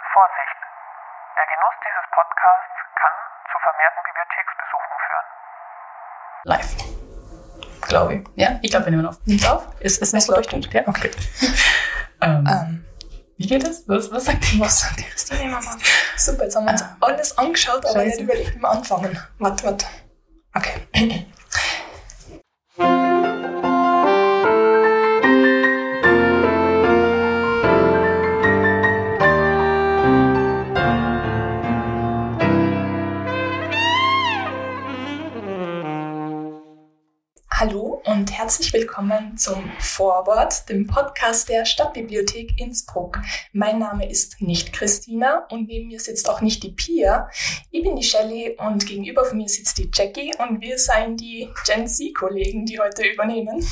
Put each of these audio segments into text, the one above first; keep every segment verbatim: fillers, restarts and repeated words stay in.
Vorsicht! Der Genuss dieses Podcasts kann zu vermehrten Bibliotheksbesuchen führen. Live. Glaube ich. Ja, ich glaube, wir nehmen auf. Nimmt's auf? Ist, ist Es leuchtet. Ja, okay. ähm, Ähm, wie geht das? Was, was sagt die? was sagt die Christine Mama? Super, jetzt haben wir uns Ah. alles angeschaut, aber Scheiße. nicht überlegt, wie wir anfangen. Warte, warte. Okay. Hallo und herzlich willkommen zum Vorwort, dem Podcast der Stadtbibliothek Innsbruck. Mein Name ist nicht Christina und neben mir sitzt auch nicht die Pia. Ich bin die Shelley und gegenüber von mir sitzt die Jackie und wir seien die Gen Z-Kollegen, die heute übernehmen.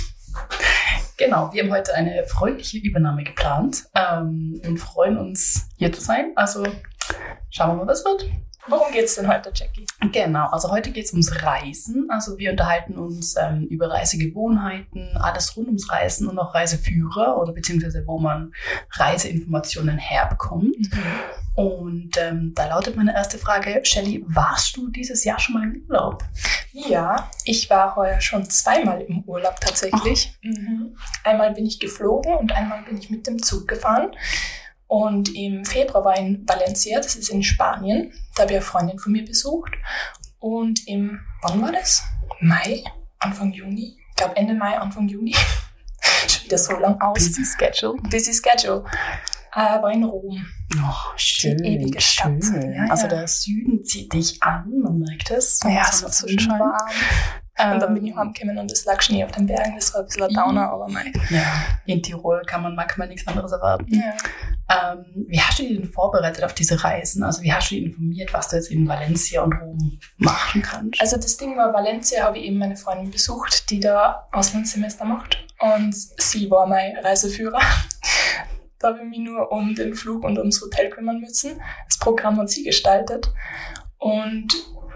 Genau, wir haben heute eine freundliche Übernahme geplant ähm, und freuen uns, hier zu sein. Also schauen wir mal, was wird. Worum geht's denn heute, Jackie? Genau, also heute geht es ums Reisen. Also wir unterhalten uns ähm, über Reisegewohnheiten, alles rund ums Reisen und auch Reiseführer oder beziehungsweise wo man Reiseinformationen herbekommt. Mhm. Und ähm, da lautet meine erste Frage, Shelley, warst du dieses Jahr schon mal im Urlaub? Ja, ich war heuer schon zweimal im Urlaub tatsächlich. Mhm. Einmal bin ich geflogen und einmal bin ich mit dem Zug gefahren. Und im Februar war ich in Valencia, das ist in Spanien. Da habe ich eine Freundin von mir besucht. Und im, wann war das? Mai? Anfang Juni? Ich glaube Ende Mai, Anfang Juni. Schon wieder so lang aus. Busy Schedule. Busy Schedule. Äh, war in Rom. Oh, schön, Die ewige Stadt. schön. Ja, Also ja. der Süden zieht dich an, man merkt es. Ja, es war so schön warm. Und dann bin ich Ähm, heimgekommen und es lag Schnee auf den Bergen. Das war ein bisschen ein Downer, aber mei. Ja, in Tirol kann man manchmal nichts anderes erwarten. Ja. Ähm, wie hast du dich denn vorbereitet auf diese Reisen? Also wie hast du dich informiert, was du jetzt in Valencia und Rom machen kannst? Also das Ding war, Valencia habe ich eben meine Freundin besucht, die da Auslandssemester macht. Und sie war mein Reiseführer. Da habe ich mich nur um den Flug und ums Hotel kümmern müssen. Das Programm hat sie gestaltet. Und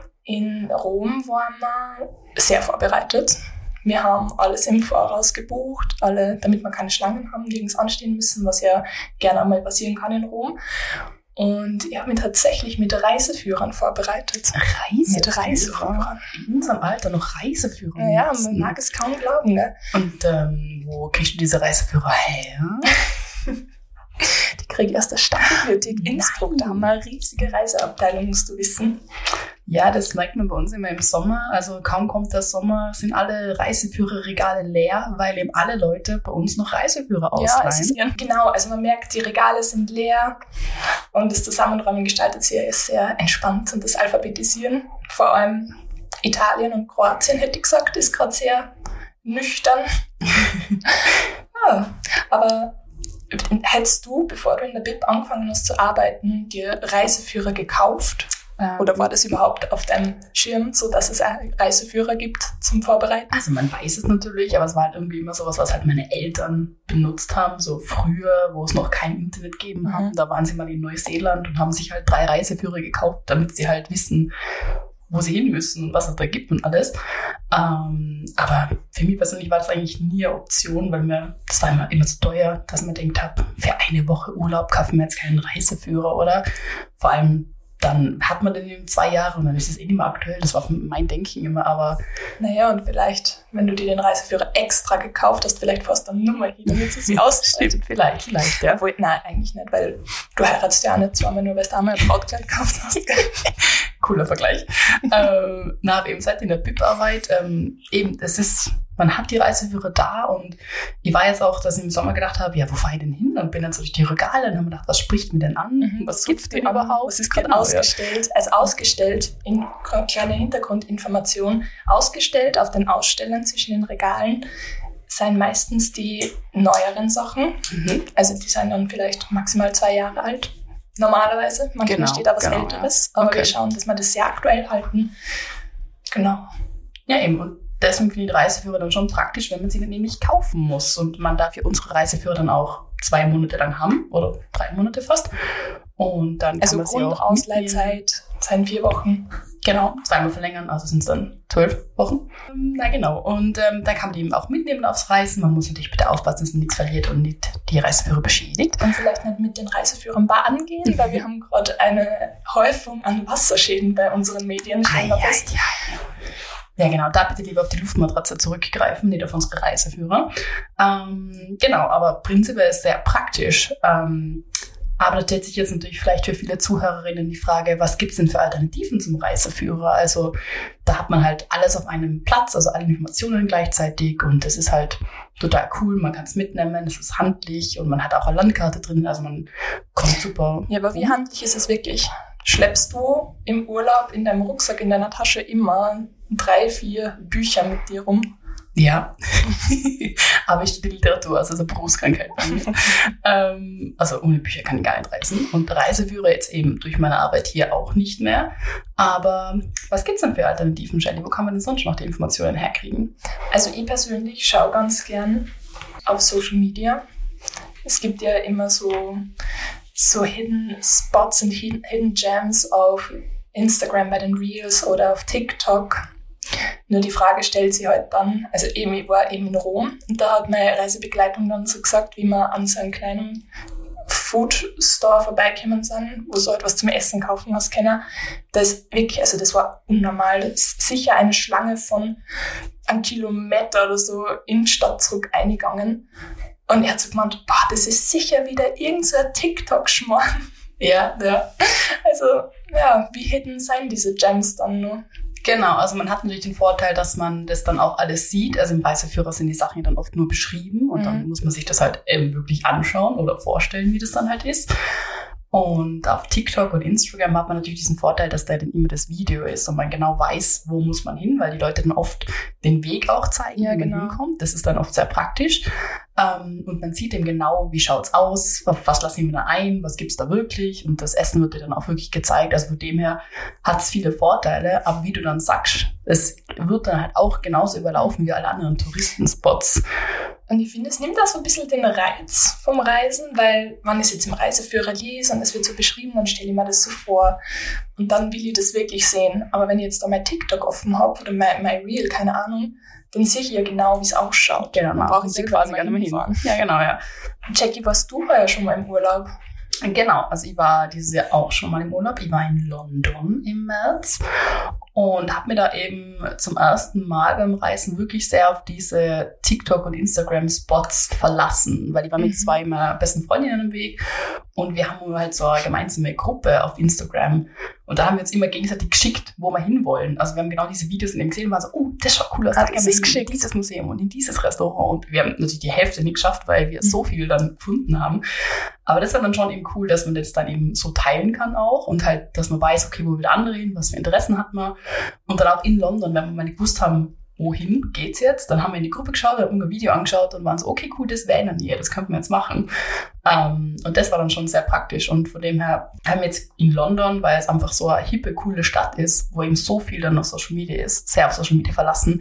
in Rom waren wir sehr vorbereitet. Wir haben alles im Voraus gebucht, alle, damit wir keine Schlangen haben, nirgends anstehen müssen, was ja gerne einmal passieren kann in Rom. Und ich habe mich tatsächlich mit Reiseführern vorbereitet. Reiseführer? Mit Reiseführern. In unserem Alter noch Reiseführer? Ja, nutzen? man mag es kaum glauben, ne? Und ähm, wo kriegst du diese Reiseführer her? Die kriege ich aus der Stadtbibliothek Innsbruck. Nein. Da haben wir eine riesige Reiseabteilung, musst du wissen. Ja, das merkt man bei uns immer im Sommer. Also kaum kommt der Sommer, sind alle Reiseführerregale leer, weil eben alle Leute bei uns noch Reiseführer ausleihen. Ja, es ist, genau. Also man merkt, die Regale sind leer und das Zusammenräumen gestaltet sich ja sehr entspannt und das Alphabetisieren, vor allem Italien und Kroatien, hätte ich gesagt, ist gerade sehr nüchtern. Ja, aber hättest du, bevor du in der Bib angefangen hast zu arbeiten, dir Reiseführer gekauft? Ähm, Oder war das überhaupt auf deinem Schirm, so dass es einen Reiseführer gibt zum Vorbereiten? Also man weiß es natürlich, aber es war halt irgendwie immer sowas, was halt meine Eltern benutzt haben, so früher, wo es noch kein Internet gegeben Mhm. haben. Da waren sie mal in Neuseeland und haben sich halt drei Reiseführer gekauft, damit sie halt wissen, wo sie hin müssen und was es da gibt und alles. Ähm, aber für mich persönlich war das eigentlich nie eine Option, weil mir das war immer, immer zu teuer, dass man denkt, hab, für eine Woche Urlaub kaufen wir jetzt keinen Reiseführer, oder? Vor allem dann hat man den eben zwei Jahre und dann ist es eh nicht mehr aktuell. Das war mein Denken immer, aber Naja, und vielleicht, wenn du dir den Reiseführer extra gekauft hast, vielleicht fährst du dann nur mal hin, damit sie sie auszahlt. stimmt, vielleicht, vielleicht, ja. Obwohl, nein, eigentlich nicht, weil du heiratest ja auch nicht zweimal nur, weil du einmal ein Brautkleid gekauft hast. Cooler Vergleich. ähm, na, aber eben seit in der B I P-Arbeit, ähm, eben, es ist, man hat die Reiseführer da und ich war jetzt auch, dass ich im Sommer gedacht habe, ja, wo fahre ich denn hin? Und bin dann so durch die Regale und habe mir gedacht, was spricht mir denn an? Was gibt's denn überhaupt? Was ist gerade Genau, ausgestellt? Also ausgestellt, in kleine Hintergrundinformation, ausgestellt auf den Ausstellern zwischen den Regalen sind meistens die neueren Sachen. Mhm. Also die sind dann vielleicht maximal zwei Jahre alt. Normalerweise. Manchmal Genau, steht da was genau, Älteres. ja. Aber Okay. wir schauen, dass wir das sehr aktuell halten. Genau. Ja, eben. Und deswegen finde ich die Reiseführer dann schon praktisch, wenn man sie dann nämlich kaufen muss. Und man darf ja unsere Reiseführer dann auch zwei Monate lang haben oder drei Monate fast. Und dann kann Also man sie auch mitnehmen. Grundausleihzeit sind vier Wochen. Genau, zweimal verlängern, also sind es dann zwölf Wochen. Na genau, und ähm, da kann man eben auch mitnehmen aufs Reisen. Man muss natürlich bitte aufpassen, dass man nichts verliert und nicht die Reiseführer beschädigt. Und vielleicht nicht mit den Reiseführern baden gehen, weil wir haben gerade eine Häufung an Wasserschäden bei unseren Medien. Ai, ai, ai. Ja genau, da bitte lieber auf die Luftmatratze zurückgreifen, nicht auf unsere Reiseführer. Ähm, genau, aber prinzipiell ist sehr praktisch. Ähm, Aber da stellt sich jetzt natürlich vielleicht für viele Zuhörerinnen die Frage, was gibt's denn für Alternativen zum Reiseführer? Also da hat man halt alles auf einem Platz, also alle Informationen gleichzeitig und das ist halt total cool. Man kann es mitnehmen, es ist handlich und man hat auch eine Landkarte drin, also man kommt super. Ja, aber wie handlich ist es wirklich? Schleppst du im Urlaub in deinem Rucksack, in deiner Tasche immer drei, vier Bücher mit dir rum? Ja, aber ich studiere Literatur, also so eine Berufskrankheit bei mir. ähm, also ohne Bücher kann ich gar nicht reisen. Und Reiseführer jetzt eben durch meine Arbeit hier auch nicht mehr. Aber was gibt's denn für Alternativen, Shelly? Wo kann man denn sonst noch die Informationen herkriegen? Also ich persönlich schaue ganz gern auf Social Media. Es gibt ja immer so, so Hidden Spots und Hidden, Hidden Gems auf Instagram bei den Reels oder auf TikTok. Nur die Frage stellt sich halt dann, also eben, ich war eben in Rom und da hat meine Reisebegleitung dann so gesagt, wie wir an so einem kleinen Food Store vorbeikommen sind, wo so etwas zum Essen kaufen hast können. Das ist wirklich, also das war unnormal. Das ist sicher eine Schlange von einem Kilometer oder so in die Stadt zurück eingegangen. Und er hat so gemeint, boah, das ist sicher wieder irgend so ein TikTok-Schmarrn. Ja, ja. Also, ja, wie hidden sein diese Gems dann nur? Genau, also man hat natürlich den Vorteil, dass man das dann auch alles sieht. Also im Reiseführer sind die Sachen dann oft nur beschrieben und mhm. dann muss man sich das halt eben wirklich anschauen oder vorstellen, wie das dann halt ist. Und auf TikTok und Instagram hat man natürlich diesen Vorteil, dass da dann immer das Video ist und man genau weiß, wo muss man hin, weil die Leute dann oft den Weg auch zeigen, ja, wie man genau. hinkommt. Das ist dann oft sehr praktisch. Ähm, und man sieht eben genau, wie schaut's aus, auf was lassen wir da ein, was gibt's da wirklich. Und das Essen wird dir dann auch wirklich gezeigt. Also von dem her hat's viele Vorteile. Aber wie du dann sagst, es wird dann halt auch genauso überlaufen wie alle anderen Touristenspots. Und ich finde, es nimmt auch so ein bisschen den Reiz vom Reisen, weil man es jetzt im Reiseführer liest und es wird so beschrieben, dann stelle ich mir das so vor und dann will ich das wirklich sehen. Aber wenn ich jetzt da mein TikTok offen habe oder mein, mein Reel, keine Ahnung, dann sehe ich ja genau, wie es ausschaut. Genau, dann brauche ich sie quasi gar nicht mehr hinfahren. Ja, genau, ja. Jackie, warst du ja schon mal im Urlaub? Genau, also ich war dieses Jahr auch schon mal im Urlaub. Ich war in London im März und habe mir da eben zum ersten Mal beim Reisen wirklich sehr auf diese TikTok- und Instagram-Spots verlassen, weil ich war mit mhm. zwei meiner besten Freundinnen im Weg und wir haben halt so eine gemeinsame Gruppe auf Instagram und da haben wir uns immer gegenseitig geschickt, wo wir hinwollen. Also wir haben genau diese Videos in dem gesehen und waren so, oh, das schaut cool aus, da gehen wir in dieses Museum und in dieses Restaurant und wir haben natürlich die Hälfte nicht geschafft, weil wir mhm. so viel dann gefunden haben. Aber das ist dann schon eben cool, dass man das dann eben so teilen kann auch und halt, dass man weiß, okay, wo will der andere hin, was für Interessen hat man. Und dann auch in London, wenn wir mal nicht gewusst haben, wohin geht's jetzt, dann haben wir in die Gruppe geschaut, haben ein Video angeschaut und waren so, okay, cool, das wäre in der Nähe, das könnten wir jetzt machen. Ähm, und das war dann schon sehr praktisch. Und von dem her haben wir jetzt in London, weil es einfach so eine hippe, coole Stadt ist, wo eben so viel dann auf Social Media ist, sehr auf Social Media verlassen.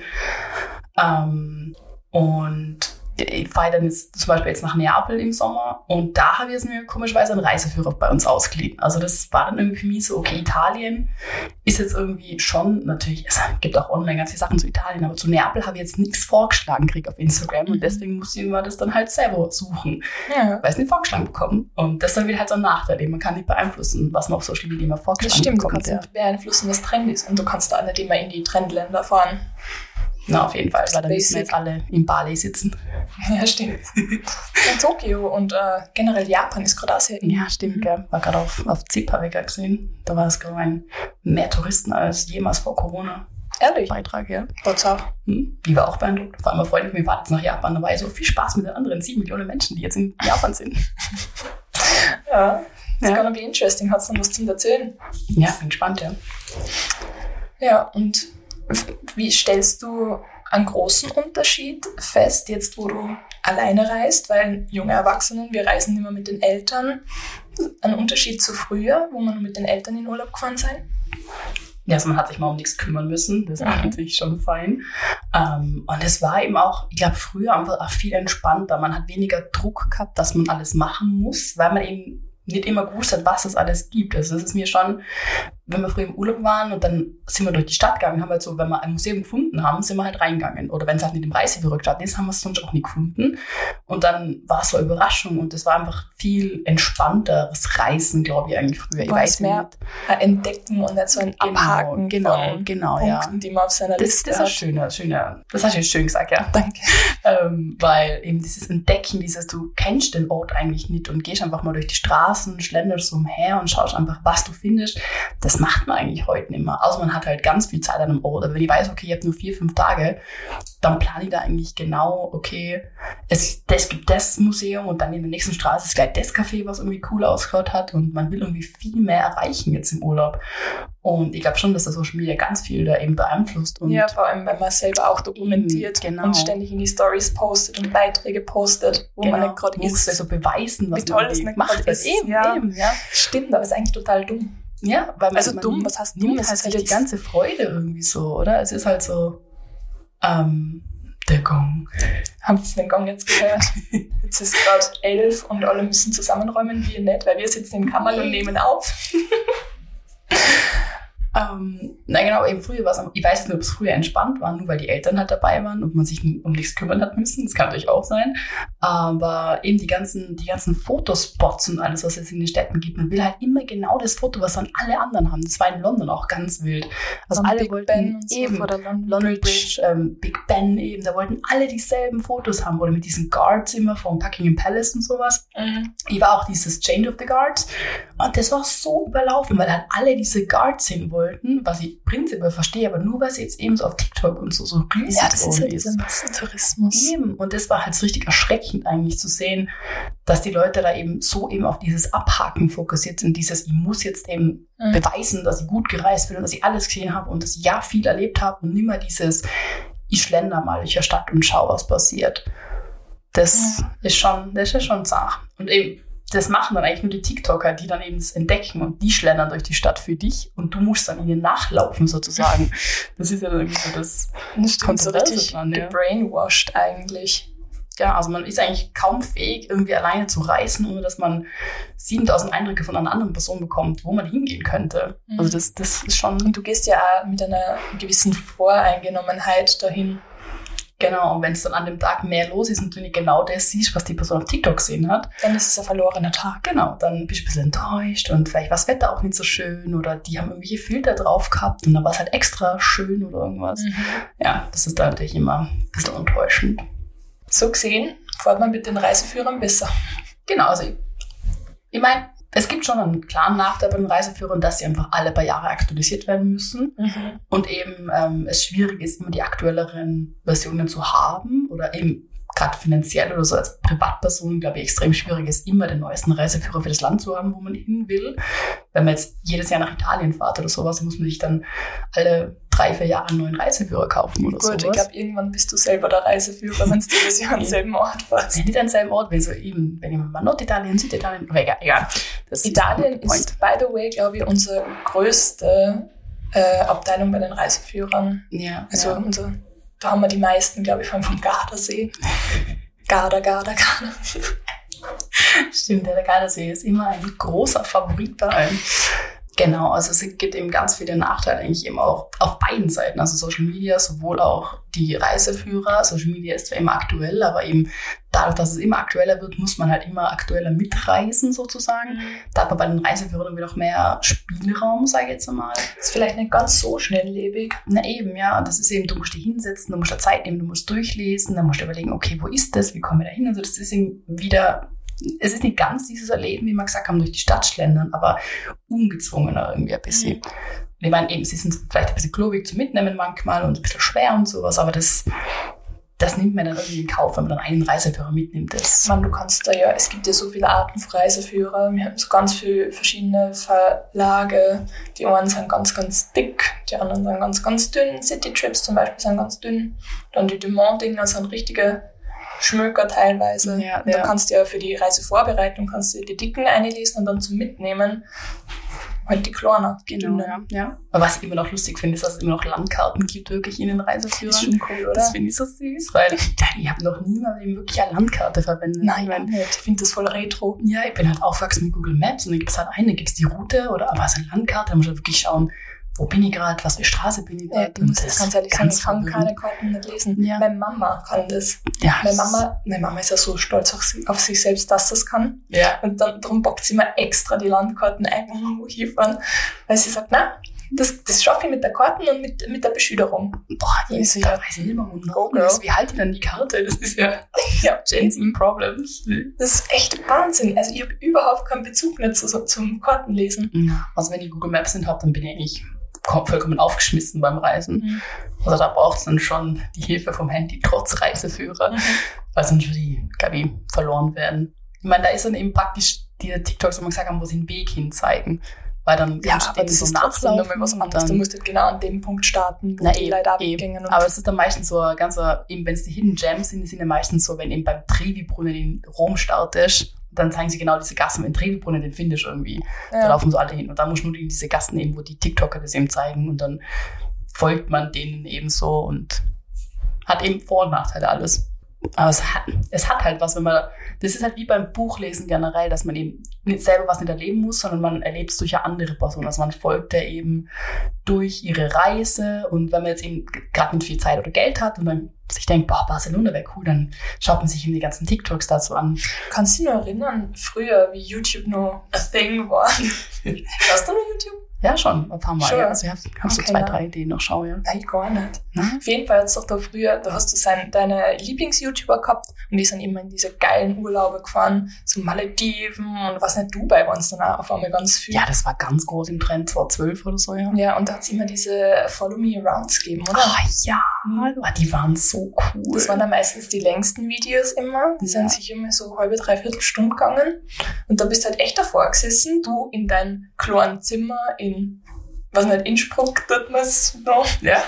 Ähm, und ich fahre dann jetzt zum Beispiel jetzt nach Neapel im Sommer und da habe ich jetzt mir komischerweise einen Reiseführer bei uns ausgeliehen. Also das war dann irgendwie für mich so, okay, Italien ist jetzt irgendwie schon, natürlich, es gibt auch online ganz viele Sachen zu Italien, aber zu Neapel habe ich jetzt nichts vorgeschlagen gekriegt auf Instagram und deswegen musste ich immer das dann halt selber suchen, ja. weil ich es nicht vorgeschlagen bekommen. Und das ist dann wieder halt so ein Nachteil, den man kann nicht beeinflussen, was man auf Social Media immer vorgeschlagen bekommt. Das stimmt, du kannst nicht beeinflussen, was Trend ist und du kannst da nicht immer in die Trendländer fahren. Na, auf jeden Fall, weil da müssen wir jetzt alle in Bali sitzen. Ja, stimmt. In Tokio und äh, generell Japan ist gerade auch sehr. Ja, stimmt, gell. War gerade auf, auf Z I P, habe ich gerade gesehen. Da war es, glaube ich, mehr Touristen als jemals vor Corona. Ehrlich? Beitrag, ja. Dort auch. Hm, ich war auch beeindruckt. Vor allem eine Freundin von mir war jetzt nach Japan. Da war ich so viel Spaß mit den anderen sieben Millionen Menschen, die jetzt in Japan sind. Ja, das ja. gonna be interesting. Hat's noch was zum Erzählen? Ja, bin gespannt, ja. Ja, und wie stellst du einen großen Unterschied fest, jetzt wo du alleine reist, weil junge Erwachsene, wir reisen immer mit den Eltern, ein Unterschied zu früher, wo man nur mit den Eltern in Urlaub gefahren sein? Ja, also man hat sich mal um nichts kümmern müssen, das war mhm. natürlich schon fein. Ähm, und es war eben auch, ich glaube, früher einfach auch viel entspannter. Man hat weniger Druck gehabt, dass man alles machen muss, weil man eben nicht immer gewusst hat, was es alles gibt. Also das ist mir schon wenn wir früher im Urlaub waren und dann sind wir durch die Stadt gegangen, haben wir halt so, wenn wir ein Museum gefunden haben, sind wir halt reingegangen. Oder wenn es halt nicht im Reiseführer gestanden ist, haben wir es sonst auch nicht gefunden. Und dann war es so eine Überraschung und das war einfach viel entspannteres Reisen, glaube ich, eigentlich früher. Ich War weiß mehr nicht. ein Entdecken und nicht so ein Genau, Abhaken genau, von genau, Punkten, ja. die man auf seiner Das, Liste das ist hat. schöner, schöner. Das hast du jetzt schön gesagt, ja. Danke. Ähm, weil eben dieses Entdecken, dieses, du kennst den Ort eigentlich nicht und gehst einfach mal durch die Straßen, schlenderst so umher und schaust einfach, was du findest. Das macht man eigentlich heute nicht mehr. Also man hat halt ganz viel Zeit an einem Ort. Aber wenn ich weiß, okay, ich habe nur vier, fünf Tage, dann plane ich da eigentlich genau, okay, es, es gibt das Museum und dann in der nächsten Straße ist gleich das Café, was irgendwie cool ausgeschaut hat und man will irgendwie viel mehr erreichen jetzt im Urlaub. Und ich glaube schon, dass das Social Media ganz viel da eben beeinflusst. Und Ja, vor allem, wenn man selber auch dokumentiert Eben, genau. und ständig in die Stories postet und Beiträge postet, wo man nicht gerade muss ist. also beweisen, was Wie toll man es irgendwie nicht gemacht gerade hat. ist. Eben, Ja. eben, ja. Stimmt, aber es ist eigentlich total dumm. Ja, weil man, Also man dumm, was heißt dumm? nimmt Es halt ist sich halt die jetzt- ganze Freude irgendwie so, oder? Es ist halt so, ähm, der Gong. Habt ihr den Gang jetzt gehört? Jetzt ist gerade elf und alle müssen zusammenräumen, wir nicht, weil wir sitzen im Kammerl und nehmen auf. Ähm, na genau, eben früher war es, ich weiß jetzt nicht, ob es früher entspannt war, nur weil die Eltern halt dabei waren und man sich um nichts kümmern hat müssen, das kann natürlich auch sein, aber eben die ganzen, die ganzen Fotospots und alles, was es in den Städten gibt, man will halt immer genau das Foto, was dann alle anderen haben, das war in London auch ganz wild, also Am alle Big wollten Ben und so eben, vor der London, London Bridge. Bridge, ähm, Big Ben eben, da wollten alle dieselben Fotos haben oder mit diesen Guards immer vom Buckingham Palace und sowas. Mhm. Ich war auch dieses Change of the Guards und das war so überlaufen, weil halt alle diese Guards sehen wollten, was ich prinzipiell verstehe, aber nur weil sie jetzt eben so auf TikTok und so, so riesig Ja, das ist ja geworden dieser Massentourismus. Eben. Und das war halt so richtig erschreckend eigentlich zu sehen, dass die Leute da eben so eben auf dieses Abhaken fokussiert sind, dieses, ich muss jetzt eben Mhm. beweisen, dass ich gut gereist bin und dass ich alles gesehen habe und dass ich ja viel erlebt habe und nimmer dieses, ich schlender mal durch die Stadt und schau, was passiert. Das Ja. ist schon, das ist schon Sache. Und eben, das machen dann eigentlich nur die TikToker, die dann eben das entdecken und die schlendern durch die Stadt für dich und du musst dann ihnen nachlaufen sozusagen. Das ist ja dann irgendwie so das Das stimmt, so Kontroverse richtig dran, ja. gebrainwashed eigentlich. Ja, also man ist eigentlich kaum fähig, irgendwie alleine zu reisen, ohne dass man siebentausend Eindrücke von einer anderen Person bekommt, wo man hingehen könnte. Mhm. Also das, das ist schon, Und du gehst ja auch mit einer gewissen Voreingenommenheit dahin. genau, und wenn es dann an dem Tag mehr los ist und du nicht genau das siehst, was die Person auf TikTok gesehen hat, Dann ist es ein verlorener Tag. genau, dann bist du ein bisschen enttäuscht und vielleicht war das Wetter auch nicht so schön oder die haben irgendwelche Filter drauf gehabt und dann war es halt extra schön oder irgendwas. Mhm. Ja, das ist dann natürlich immer ein bisschen enttäuschend. So gesehen, fährt man mit den Reiseführern besser. Genau, also ich, ich meine, es gibt schon einen klaren Nachteil bei den Reiseführern, dass sie einfach alle paar Jahre aktualisiert werden müssen Mhm. und eben ähm, es schwierig ist, immer die aktuelleren Versionen zu haben oder eben gerade finanziell oder so als Privatperson, glaube ich, extrem schwierig ist, immer den neuesten Reiseführer für das Land zu haben, wo man hin will. Wenn man jetzt jedes Jahr nach Italien fährt oder sowas, muss man sich dann alle drei, vier Jahre einen neuen Reiseführer kaufen oder Gut, ich sowas. glaube, irgendwann bist du selber der Reiseführer, wenn du jedes Jahr an denselben Ort fährst. Nicht an selben Ort, wenn so eben, wenn jemand mal Norditalien, Süditalien, aber egal, egal. Das Italien not the ist, by the way, glaube ich, unsere größte äh, Abteilung bei den Reiseführern. Ja, Also ja. unser, da haben wir die meisten, glaube ich, vor allem vom Gardasee. Garda, Garda, Garda. Stimmt, der Gardasee ist immer ein großer Favorit bei allen. Genau, also es gibt eben ganz viele Nachteile eigentlich eben auch auf beiden Seiten. Also Social Media, sowohl auch die Reiseführer. Social Media ist zwar immer aktuell, aber eben dadurch, dass es immer aktueller wird, muss man halt immer aktueller mitreisen sozusagen. Da hat man bei den Reiseführern irgendwie noch mehr Spielraum, sage ich jetzt mal. Ist vielleicht nicht ganz so schnelllebig. Na eben, ja, und das ist eben, du musst dich hinsetzen, du musst da Zeit nehmen, du musst durchlesen, dann musst du überlegen, okay, wo ist das, wie komme ich da hin? Also das ist eben wieder, es ist nicht ganz dieses Erleben, wie wir gesagt haben, durch die Stadt schlendern, aber ungezwungener irgendwie ein bisschen. Mhm. Ich meine, eben, sie sind vielleicht ein bisschen klobig zu mitnehmen manchmal und ein bisschen schwer und sowas, aber das, das nimmt man dann irgendwie in Kauf, wenn man dann einen Reiseführer mitnimmt. Das, Ich meine, du kannst da ja, es gibt ja so viele Arten von Reiseführer. Wir haben so ganz viele verschiedene Verlage. Die einen sind ganz, ganz dick, die anderen sind ganz, ganz dünn. City Trips zum Beispiel sind ganz dünn. Dann die Dumont-Dinger sind richtige Schmöker teilweise. Ja, und da ja. kannst du ja für die Reisevorbereitung kannst du die dicken einlesen und dann zum Mitnehmen halt die Kleiner. Genau, ja. ja. Aber was ich immer noch lustig finde, ist, dass es immer noch Landkarten gibt, wirklich in den Reiseführern. Das ist schon cool, oder? Das finde ich so süß, weil ich habe noch nie mal wirklich eine Landkarte verwendet. Nein, ich, mein, ich finde das voll retro. Ja, ich bin halt aufgewachsen mit Google Maps und dann gibt es halt eine, gibt es die Route oder aber so eine Landkarte, da muss ich wirklich schauen, wo bin ich gerade, was für Straße bin ich gerade. Ja, du musst das ganz ehrlich sagen, ich kann keine Karten nicht lesen. Ja. Meine Mama kann das. Ja. Meine Mama, meine Mama ist ja so stolz auf, sie, auf sich selbst, dass das kann. Ja. Und dann, darum bockt sie mir extra die Landkarten ein, wo hinfahren. Weil sie sagt, na, das, das schaffe ich mit der Karten und mit, mit der Beschilderung. Boah, die ist ja, weiß ich nicht mehr, Go, girl. Wie halte ich dann die Karte? Das ist ja, ja Gen Z Problems. Das ist echt Wahnsinn. Also ich habe überhaupt keinen Bezug mehr zu, zum Kartenlesen. Ja. Also wenn ich Google Maps nicht habe, dann bin ich eigentlich vollkommen aufgeschmissen beim Reisen. Mhm. Also da braucht es dann schon die Hilfe vom Handy, trotz Reiseführer, mhm. weil sonst würde die, glaube ich, verloren werden. Ich meine, da ist dann eben praktisch diese TikToks, wo man gesagt haben, wo sie den Weg hin zeigen. Weil dann ja, aber das so ist trotzdem nochmal was anderes. Du musst halt genau an dem Punkt starten, wo na, die Leute abgingen. Aber es ist dann meistens so ganz so, eben wenn es die Hidden Gems sind, die sind ja meistens so, wenn eben beim Trevi-Brunnen in Rom startest, dann zeigen sie genau diese Gassen, wenn Trevi-Brunnen, den findest du irgendwie. Ja. Da laufen so alle hin. Und da musst du nur in diese Gassen eben, wo die TikToker das eben zeigen. Und dann folgt man denen eben so und hat eben Vor- und Nachteile alles. Aber es hat, es hat halt was, wenn man, das ist halt wie beim Buchlesen generell, dass man eben nicht selber was nicht erleben muss, sondern man erlebt es durch eine andere Person. Also man folgt der eben durch ihre Reise und wenn man jetzt eben gerade nicht viel Zeit oder Geld hat und dann sich denkt, boah, Barcelona wäre cool, dann schaut man sich eben die ganzen TikToks dazu an. Kannst du dich noch erinnern, früher, wie YouTube noch a thing war? Hast du noch YouTube? Ja, schon, ein paar Mal. Sure. Ja. Also ich habe hab so okay, zwei, na. drei, die ich noch schaue. Ja. Nein, gar nicht. Na? Auf jeden Fall hat es doch da früher, da hast du sein, deine Lieblings-YouTuber gehabt und die sind immer in diese geilen Urlaube gefahren, so Malediven und was nicht, Dubai waren es dann auch auf einmal ganz viel. Ja, das war ganz groß im Trend, zweitausendzwölf oder so, ja. Ja, und da hat es immer diese Follow-Me-Arounds gegeben, oder? Ah ja, die waren so cool. Das waren dann meistens die längsten Videos immer. Die ja. sind sich immer so halbe, dreiviertel Stunde gegangen. Und da bist du halt echt davor gesessen, du in dein kleinen Zimmer in, was nicht, Innsbruck, tut man es noch. Ja.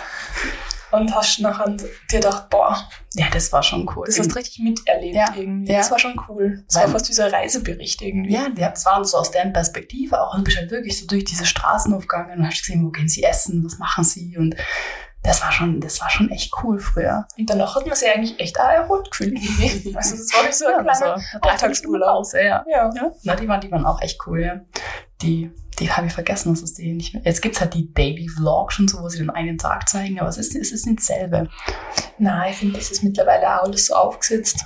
Und hast nachher dir gedacht, boah. Ja, das war schon cool. Das hast du richtig miterlebt ja. irgendwie. Ja. Das war schon cool. Das Weil, war fast wie so ein Reisebericht irgendwie. Ja, das war so aus deren Perspektive auch. Und du bist halt wirklich so durch diese Straßen aufgegangen und hast gesehen, wo gehen sie essen, was machen sie und Das war schon, das war schon echt cool früher. Und danach hat man sich eigentlich echt auch erholt gefühlt. Also das war nicht so ein kleiner also, Alltagsurlaub. Ja. Ja. Ja. Na, die waren, die waren auch echt cool, ja. Die, die habe ich vergessen, dass es die nicht mehr. Jetzt gibt's halt die Daily Vlogs und so, wo sie den einen Tag zeigen, aber es ist, es ist nicht dasselbe. Nein, ich finde, das ist mittlerweile auch alles so aufgesetzt.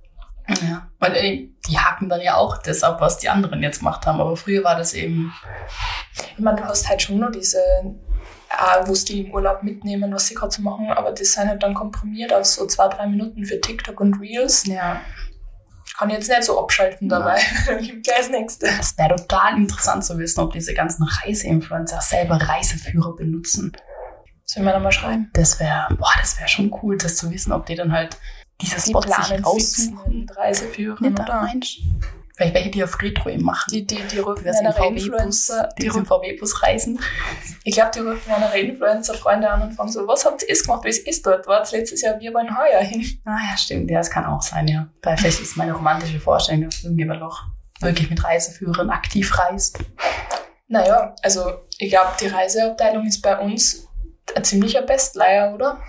Ja, weil ey, die haken dann ja auch das ab, was die anderen jetzt gemacht haben. Aber früher war das eben... Ich meine, du hast halt schon noch diese... Äh, wo die im Urlaub mitnehmen, was sie gerade so machen, aber das sind halt dann komprimiert auf so zwei, drei Minuten für TikTok und Reels. Ja. Ich kann jetzt nicht so abschalten dabei. Dann gibt gleich das nächste. Das wäre total interessant zu wissen, ob diese ganzen Reiseinfluencer selber Reiseführer benutzen. Sollen wir nochmal schreiben? Das wäre, boah, das wäre schon cool, das zu wissen, ob die dann halt dieses die Spot sich planen raussuchen. Reiseführer, Nicht oder? Mensch. Vielleicht welche, die auf Retro eben machen. Die, die, die rufen die im eine V W-Bus, Influencer. die, die im V W-Bus reisen. Ich glaube, die rufen eine Influencer-Freunde an und fragen so, was habt ihr gemacht? Wie ist dort? War es letztes Jahr, wir wollen heuer hin. Ah ja, stimmt. Ja, das kann auch sein, ja. Vielleicht ist es meine romantische Vorstellung, dass irgendjemand noch wirklich mit Reiseführern aktiv reist. Naja, also ich glaube, die Reiseabteilung ist bei uns ein ziemlicher Bestleier, oder?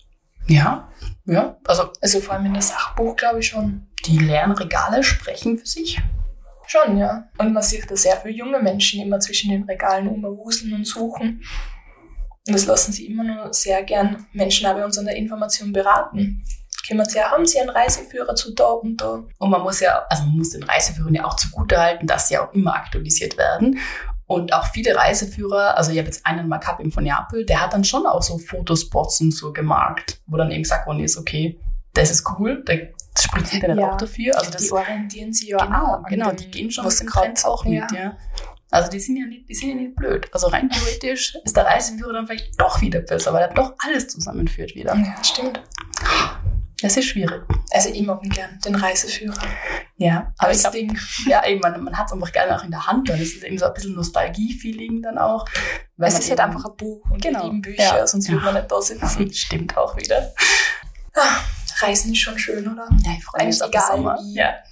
Ja, ja. Also, also vor allem in das Sachbuch, glaube ich schon. Die leeren Regale sprechen für sich. Schon, ja. Und man sieht da sehr viele junge Menschen immer zwischen den Regalen umwuseln und suchen. Und das lassen sie immer nur sehr gern Menschen auch bei uns an der Information beraten. Kümmern sie ja, haben sie einen Reiseführer zu da und da. Und man muss ja, also man muss den Reiseführern ja auch zugutehalten, dass sie auch immer aktualisiert werden. Und auch viele Reiseführer, also ich habe jetzt einen mal gehabt von Neapel, der hat dann schon auch so Fotospots und so gemarkt, wo dann eben gesagt worden ist, okay, das ist cool, der spricht Internet ja, auch dafür. Also das, die orientieren sie ja genau, auch. Genau, dem, die gehen schon was mit den grad, Trends auch mit, ja. ja. Also die sind ja nicht, die sind ja nicht blöd. Also rein theoretisch ist der Reiseführer dann vielleicht doch wieder besser, weil er doch alles zusammenführt wieder. Ja, stimmt. Das ist schwierig. Also ich mag ihn gern, den Reiseführer. Ja, aber das ich glaub, Ding. Ja, eben, man, man hat es einfach gerne auch in der Hand. Dann ist es eben so ein bisschen Nostalgie-Feeling dann auch. Weil es ist halt einfach ein Buch und genau. wir lieben Bücher, ja. sonst würde man nicht da sitzen. Stimmt auch wieder. Ah, Reisen ist schon schön, oder? Ja, ich freue mich auf den Sommer. Wie. Ja.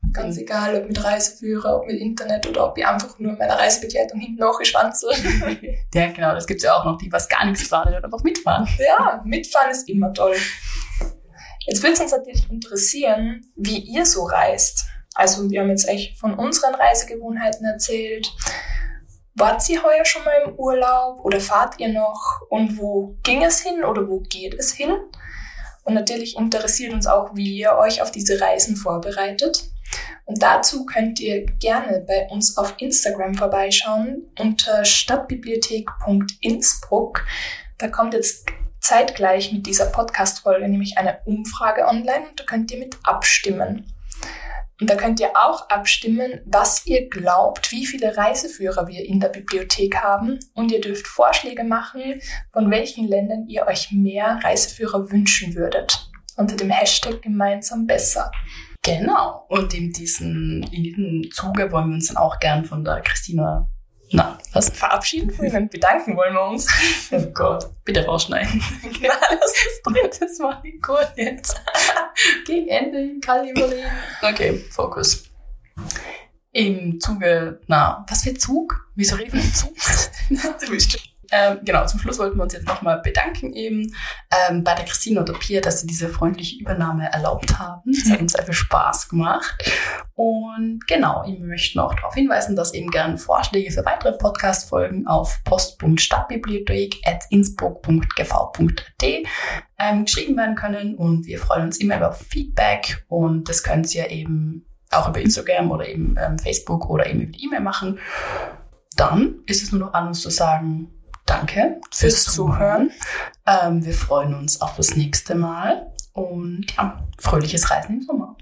Ganz egal, ob mit Reiseführer, ob mit Internet oder ob ich einfach nur meiner Reisebegleitung hinten nachgeschwanzel. Ja, genau, das gibt's ja auch noch, die was gar nichts fahren oder einfach mitfahren. Ja, mitfahren ist immer toll. Jetzt würde es uns natürlich interessieren, wie ihr so reist. Also wir haben jetzt echt von unseren Reisegewohnheiten erzählt. Wart ihr heuer schon mal im Urlaub oder fahrt ihr noch? Und wo ging es hin oder wo geht es hin? Und natürlich interessiert uns auch, wie ihr euch auf diese Reisen vorbereitet. Und dazu könnt ihr gerne bei uns auf Instagram vorbeischauen unter stadtbibliothek punkt innsbruck. Da kommt jetzt zeitgleich mit dieser Podcast-Folge nämlich eine Umfrage online und da könnt ihr mit abstimmen. Und da könnt ihr auch abstimmen, was ihr glaubt, wie viele Reiseführer wir in der Bibliothek haben. Und ihr dürft Vorschläge machen, von welchen Ländern ihr euch mehr Reiseführer wünschen würdet. Unter dem Hashtag gemeinsam besser. Genau. Und in diesem, in diesem Zuge wollen wir uns dann auch gern von der Christina, na, was? Verabschieden von Ihnen, bedanken wollen wir uns. Oh Gott, bitte rausschneiden. Genau, das ist Drittes Mal gut jetzt. Gegen Ende, kann ich überlegen. Okay, Fokus. Im Zuge, na, was für Zug? Wieso reden wir im Zug? Du bist schon. Ähm, genau, zum Schluss wollten wir uns jetzt nochmal bedanken eben ähm, bei der Christine und der Pia, dass sie diese freundliche Übernahme erlaubt haben. Das hat uns sehr viel Spaß gemacht. Und genau, wir möchten auch darauf hinweisen, dass eben gerne Vorschläge für weitere Podcast-Folgen auf post punkt stadtbibliothek at innsbruck punkt g v punkt a t ähm, geschrieben werden können. Und wir freuen uns immer über Feedback. Und das könnt ihr eben auch über Instagram oder eben ähm, Facebook oder eben über die E-Mail machen. Dann ist es nur noch an uns zu sagen, danke fürs Zuhören. Ähm, wir freuen uns auf das nächste Mal und ja, fröhliches Reisen im Sommer.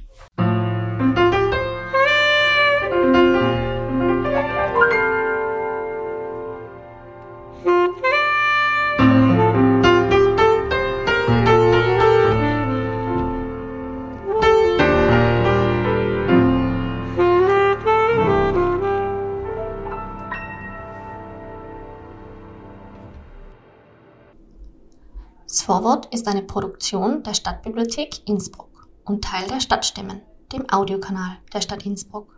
Das Vorwort ist eine Produktion der Stadtbibliothek Innsbruck und Teil der Stadtstimmen, dem Audiokanal der Stadt Innsbruck.